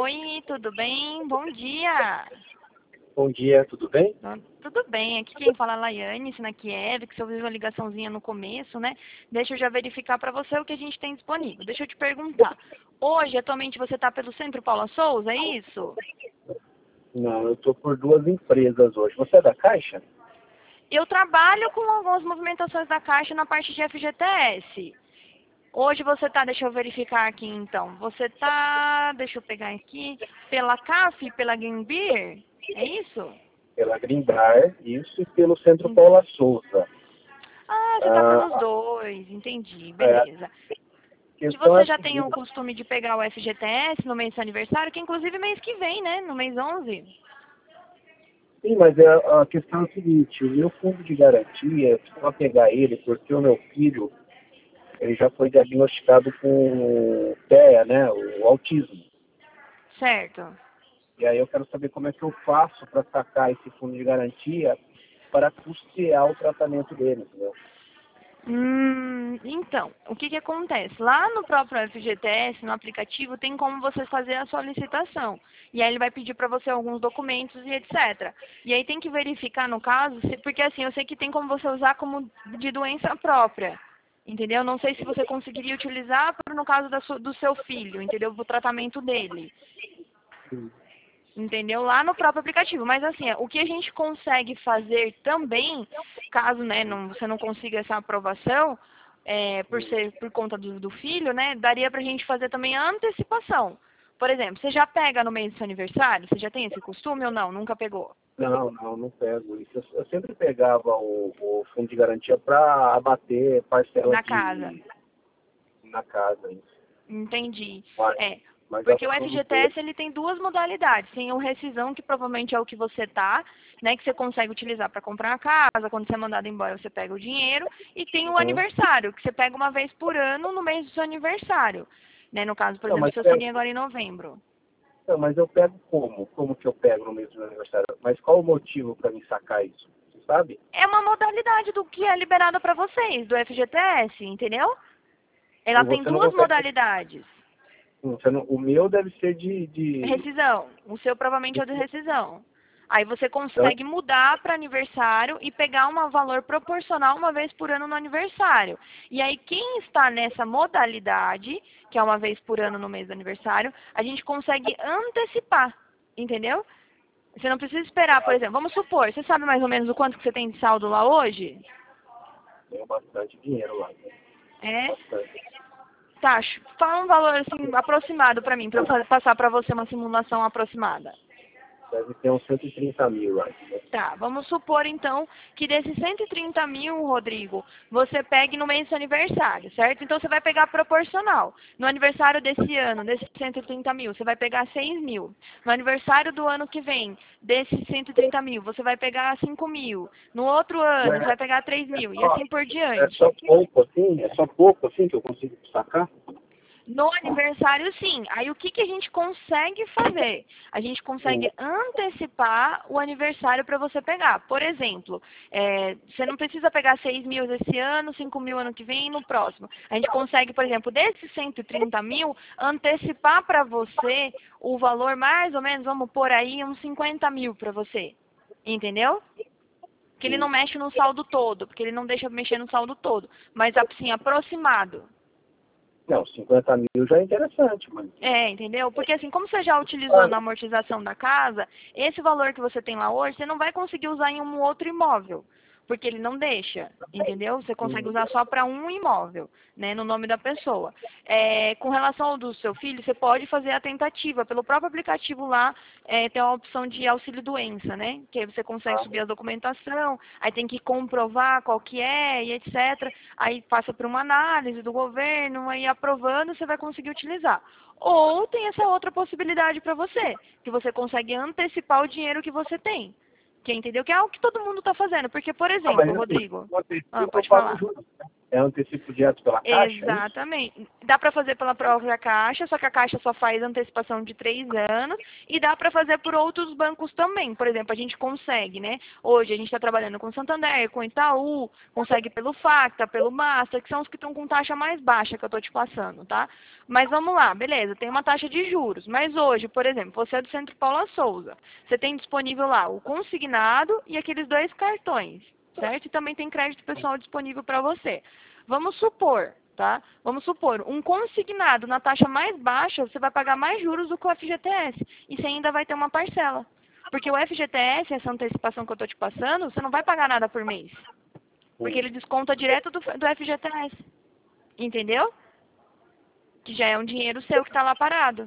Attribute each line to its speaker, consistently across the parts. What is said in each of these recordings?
Speaker 1: Oi, tudo bem? Bom dia.
Speaker 2: Bom dia, tudo bem?
Speaker 1: Tudo bem, aqui quem fala é a Laiane, se na Kiev, que você ouviu uma ligaçãozinha no começo, né? Deixa eu já verificar para você o que a gente tem disponível. Deixa eu te perguntar. Hoje, atualmente, você está pelo Centro Paula Souza, é isso?
Speaker 2: Não, eu estou por duas empresas hoje. Você é da Caixa?
Speaker 1: Eu trabalho com algumas movimentações da Caixa na parte de FGTS. Hoje você tá, deixa eu verificar aqui então. Você tá, deixa eu pegar aqui, pela CAF, pela Green Beer, é isso?
Speaker 2: Pela Grindar, isso, e pelo Centro Paula Souza.
Speaker 1: Ah, você tá pelos dois, entendi,
Speaker 2: A
Speaker 1: beleza. E
Speaker 2: questão é
Speaker 1: você
Speaker 2: a
Speaker 1: já tem o
Speaker 2: seguinte,
Speaker 1: costume de pegar o FGTS no mês do seu aniversário, que inclusive mês que vem, né? No mês 11.
Speaker 2: sim, mas a questão é a seguinte, o meu fundo de garantia, eu precisava pegar ele porque o meu filho, ele já foi diagnosticado com TEA, né, o autismo.
Speaker 1: Certo.
Speaker 2: E aí eu quero saber como é que eu faço para sacar esse fundo de garantia para custear o tratamento dele, entendeu?
Speaker 1: Então, o que que acontece? Lá no próprio FGTS, no aplicativo, tem como você fazer a solicitação. E aí ele vai pedir para você alguns documentos e etc. E aí tem que verificar no caso, porque assim, eu sei que tem como você usar como de doença própria. Entendeu? Não sei se você conseguiria utilizar no caso do seu filho, entendeu? O tratamento dele. Entendeu? Lá no próprio aplicativo. Mas assim, o que a gente consegue fazer também, caso né, você não consiga essa aprovação, por conta do filho, né, daria pra gente fazer também a antecipação. Por exemplo, você já pega no mês do seu aniversário? Você já tem esse costume ou não? Nunca pegou?
Speaker 2: Não pego isso. Eu sempre pegava o fundo de garantia para abater parcela
Speaker 1: Na casa.
Speaker 2: na casa. Isso.
Speaker 1: Entendi.
Speaker 2: Mas,
Speaker 1: É,
Speaker 2: mas
Speaker 1: porque o
Speaker 2: aproveitei.
Speaker 1: FGTS ele tem duas modalidades. Tem o rescisão, que provavelmente é o que você tá, né, que você consegue utilizar para comprar a casa, quando você é mandado embora você pega o dinheiro, e tem o
Speaker 2: Uhum.
Speaker 1: aniversário, que você pega uma vez por ano no mês do seu aniversário. Né, no caso, por
Speaker 2: Não,
Speaker 1: exemplo,
Speaker 2: mas,
Speaker 1: seu filhinho agora em novembro.
Speaker 2: não, mas eu pego como? Como que eu pego no mês do meu aniversário? Mas qual o motivo para me sacar isso? Você sabe?
Speaker 1: É uma modalidade do que é liberado para vocês, do FGTS, entendeu? Ela
Speaker 2: E
Speaker 1: tem
Speaker 2: você não
Speaker 1: duas
Speaker 2: consegue.
Speaker 1: modalidades.
Speaker 2: O meu deve ser de.
Speaker 1: Rescisão. O seu provavelmente é o de rescisão. Aí você
Speaker 2: Então,
Speaker 1: consegue mudar para aniversário e pegar um valor proporcional uma vez por ano no aniversário. E aí quem está nessa modalidade, que é uma vez por ano no mês do aniversário, a gente consegue antecipar, entendeu? Você não precisa esperar, por exemplo, vamos supor, você sabe mais ou menos o quanto que você tem de saldo lá hoje?
Speaker 2: tenho bastante dinheiro lá.
Speaker 1: É?
Speaker 2: Bastante.
Speaker 1: Tá, fala um valor assim aproximado para mim, para eu passar para você uma simulação aproximada.
Speaker 2: Deve ter uns 130 mil lá.
Speaker 1: Tá, vamos supor então que desses 130 mil, Rodrigo, você pegue no mês do seu aniversário, certo? Então você vai pegar proporcional. No aniversário desse ano, desses 130 mil, você vai pegar 6 mil. No aniversário do ano que vem, desses 130 mil, você vai pegar 5 mil. No outro ano, você vai pegar 3 mil e assim por
Speaker 2: É só
Speaker 1: diante.
Speaker 2: pouco assim? É só pouco assim que eu consigo sacar?
Speaker 1: No aniversário, sim. Aí o que, que a gente consegue fazer? A gente consegue antecipar o aniversário para você pegar. Por exemplo, você não precisa pegar 6 mil esse ano, 5 mil ano que vem e no próximo. A gente consegue, por exemplo, desses 130 mil, antecipar para você o valor mais ou menos, vamos pôr aí, uns 50 mil para você. Entendeu? Que ele não mexe no saldo todo, porque ele não deixa mexer no saldo todo. Mas, assim, aproximado.
Speaker 2: Não, 50 mil já é interessante, mas.
Speaker 1: Entendeu? Porque assim, como você já utilizou na amortização da casa, esse valor que você tem lá hoje, você não vai conseguir usar em um outro imóvel, porque ele não deixa, entendeu? Você consegue usar só para um imóvel, né, no nome da pessoa. Com relação ao do seu filho, você pode fazer a tentativa, pelo próprio aplicativo lá, tem a opção de auxílio doença, né? Que aí você consegue subir a documentação, aí tem que comprovar qual que é e etc. Aí passa por uma análise do governo, aí aprovando, você vai conseguir utilizar. Ou tem essa outra possibilidade para você, que você consegue antecipar o dinheiro que você tem. Que entendeu? Que é algo que todo mundo está fazendo. Porque, por
Speaker 2: Não, mas
Speaker 1: exemplo,
Speaker 2: assim,
Speaker 1: Rodrigo.
Speaker 2: eu antecipo, eu
Speaker 1: Pode
Speaker 2: pago
Speaker 1: falar.
Speaker 2: juros. É antecipo direto pela Caixa? É isso?
Speaker 1: Exatamente. Dá para fazer pela própria Caixa, só que a Caixa só faz antecipação de 3 anos e dá para fazer por outros bancos também. Por exemplo, a gente consegue, né? Hoje a gente está trabalhando com Santander, com Itaú, consegue pelo Facta, pelo Master, que são os que estão com taxa mais baixa que eu estou te passando, tá? Mas vamos lá, beleza, tem uma taxa de juros. Mas hoje, por exemplo, você é do Centro Paula Souza. Você tem disponível lá o consignado e aqueles 2 cartões, certo? E também tem crédito pessoal disponível para você. Vamos supor, tá? Vamos supor, um consignado na taxa mais baixa, você vai pagar mais juros do que o FGTS. E você ainda vai ter uma parcela. Porque o FGTS, essa antecipação que eu estou te passando, você não vai pagar nada por mês. Porque ele desconta direto do FGTS. Entendeu? Que já é um dinheiro seu que está lá parado.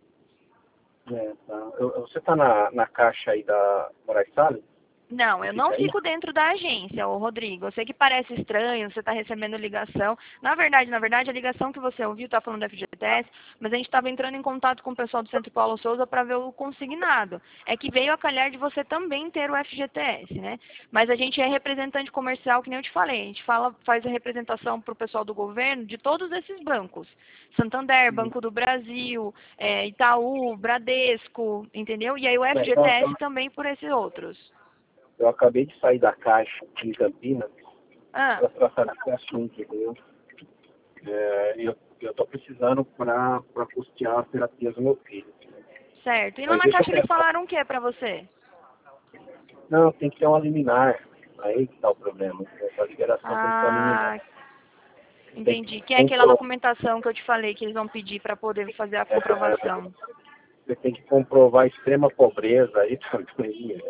Speaker 2: Tá. Você está na Caixa aí da Moraes Salles?
Speaker 1: Não, eu não fico dentro da agência, ô Rodrigo. Eu sei que parece estranho, você está recebendo ligação. Na verdade, a ligação que você ouviu está falando do FGTS, mas a gente estava entrando em contato com o pessoal do Centro Paulo Souza para ver o consignado. É que veio a calhar de você também ter o FGTS, né? Mas a gente é representante comercial, que nem eu te falei. A gente faz a representação para o pessoal do governo de todos esses bancos. Santander, Banco do Brasil, Itaú, Bradesco, entendeu? E aí o FGTS também por esses outros.
Speaker 2: Eu acabei de sair da Caixa em Campinas para tratar desse assunto, entendeu? Eu estou precisando para custear as terapias do meu filho.
Speaker 1: Certo. E lá na Caixa eles falaram o que para você?
Speaker 2: Não, tem que ter uma liminar. Aí que está o problema. Essa liberação tem que ter uma liminar.
Speaker 1: Entendi. Que é aquela documentação que eu te falei que eles vão pedir para poder fazer a comprovação.
Speaker 2: Você tem que comprovar extrema pobreza aí também.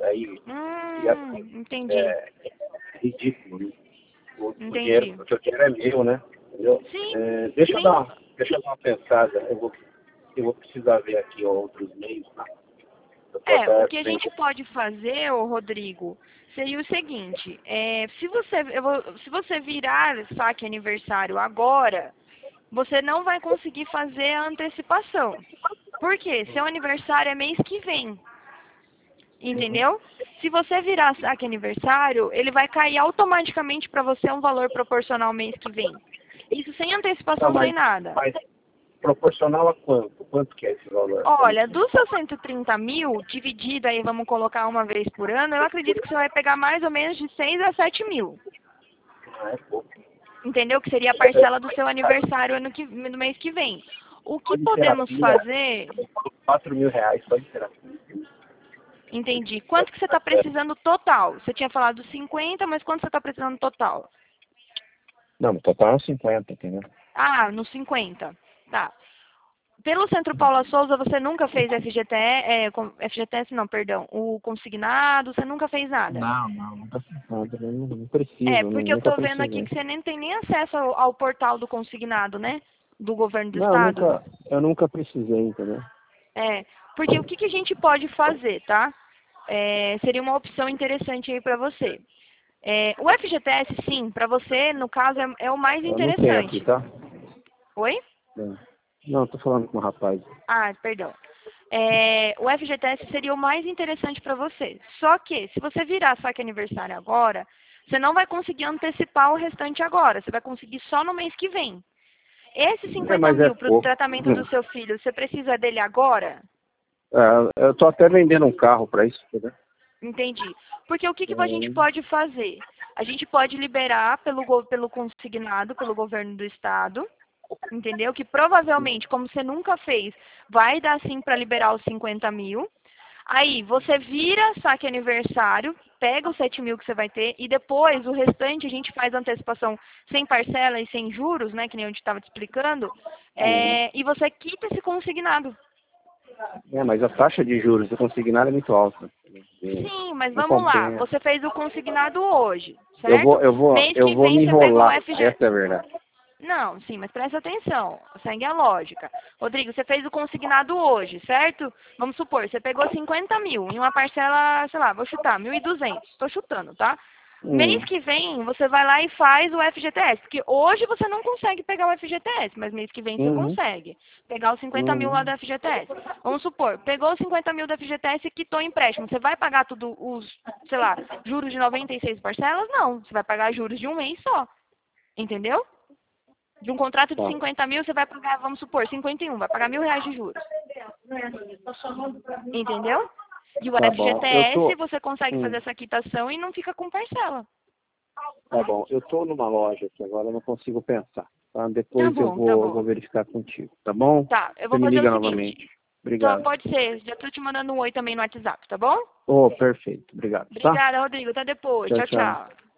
Speaker 1: Entendi.
Speaker 2: É ridículo, né? O
Speaker 1: Entendi.
Speaker 2: dinheiro que eu quero é meu, né? Entendeu?
Speaker 1: Sim.
Speaker 2: Deixa eu dar uma pensada. Eu vou precisar ver aqui outros meios, tá?
Speaker 1: O que a gente pode fazer, ô Rodrigo, seria o seguinte, se você virar saque aniversário agora, você não vai conseguir fazer a antecipação. Por quê? Seu aniversário é mês que vem. Entendeu? Se você virar saque aniversário, ele vai cair automaticamente para você um valor proporcional mês que vem. Isso sem antecipação, sem nada.
Speaker 2: Mas proporcional a quanto? Quanto que é esse valor?
Speaker 1: Olha, dos seus 130 mil, dividido aí, vamos colocar uma vez por ano, eu acredito que você vai pegar mais ou menos de 6 a 7 mil.
Speaker 2: É pouco.
Speaker 1: Entendeu? Que seria a parcela do seu aniversário no mês que vem. O que podemos fazer...
Speaker 2: 4 mil reais só de terapia.
Speaker 1: Entendi. Quanto que você está precisando total? Você tinha falado 50, mas quanto você está precisando total?
Speaker 2: Não, no total é 50, entendeu?
Speaker 1: No 50. Tá. Pelo Centro Paula Souza, você nunca fez FGTS não, perdão, o consignado, você nunca fez nada?
Speaker 2: Não, nunca fiz nada, não preciso.
Speaker 1: Porque eu tô vendo aqui que você nem tem nem acesso ao portal do consignado, né? Do governo do estado.
Speaker 2: Eu nunca precisei, entendeu?
Speaker 1: Porque o que a gente pode fazer, tá? Seria uma opção interessante aí para você. O FGTS, sim, para você, no caso, é o mais interessante.
Speaker 2: Eu não tenho aqui, tá?
Speaker 1: Oi?
Speaker 2: Não, tô falando com o rapaz.
Speaker 1: Perdão. O FGTS seria o mais interessante para você. Só que, se você virar saque aniversário agora, você não vai conseguir antecipar o restante agora. Você vai conseguir só no mês que vem. Esse 50 mil para o tratamento do seu filho, você precisa dele agora?
Speaker 2: Eu tô até vendendo um carro para isso, entendeu?
Speaker 1: Entendi. Porque o que a gente pode fazer? A gente pode liberar pelo consignado, pelo governo do estado, entendeu? Que provavelmente, como você nunca fez, vai dar sim para liberar os 50 mil. Aí você vira saque aniversário, pega os 7 mil que você vai ter e depois o restante a gente faz antecipação sem parcela e sem juros, né? Que nem eu estava te explicando. E você quita esse consignado.
Speaker 2: Mas a taxa de juros do consignado é muito alta.
Speaker 1: Sim, mas vamos lá. Você fez o consignado hoje, certo?
Speaker 2: Eu vou me enrolar, essa é a verdade.
Speaker 1: Não, sim, mas presta atenção. Segue a lógica. Rodrigo, você fez o consignado hoje, certo? Vamos supor, você pegou 50 mil em uma parcela, sei lá, vou chutar, 1.200. Estou chutando, tá? Mês que vem, você vai lá e faz o FGTS. Porque hoje você não consegue pegar o FGTS, mas mês que vem você consegue pegar os 50 mil lá do FGTS. Vamos supor, pegou os 50 mil do FGTS e quitou empréstimo. Você vai pagar tudo os, sei lá, juros de 96 parcelas? Não, você vai pagar juros de um mês só. Entendeu? De um contrato de
Speaker 2: Tá.
Speaker 1: 50 mil, você vai pagar, vamos supor, 51, vai pagar R$ 1.000 de juros. Entendeu? E o
Speaker 2: Tá bom.
Speaker 1: FGTS, você consegue
Speaker 2: Hum.
Speaker 1: fazer essa quitação e não fica com parcela.
Speaker 2: Tá bom. Eu tô numa loja aqui agora, eu não consigo pensar. Tá?
Speaker 1: Tá
Speaker 2: Depois eu
Speaker 1: bom, tá
Speaker 2: vou
Speaker 1: bom.
Speaker 2: verificar contigo, tá bom?
Speaker 1: Tá, eu
Speaker 2: Você
Speaker 1: vou
Speaker 2: me
Speaker 1: fazer o
Speaker 2: liga
Speaker 1: seguinte.
Speaker 2: novamente. Obrigado.
Speaker 1: Pode ser, já tô te mandando um oi também no WhatsApp, tá bom?
Speaker 2: Oh, perfeito. Obrigado, tá?
Speaker 1: Obrigada, Rodrigo. Até depois.
Speaker 2: Tchau,
Speaker 1: Tchau,
Speaker 2: tchau.
Speaker 1: tchau.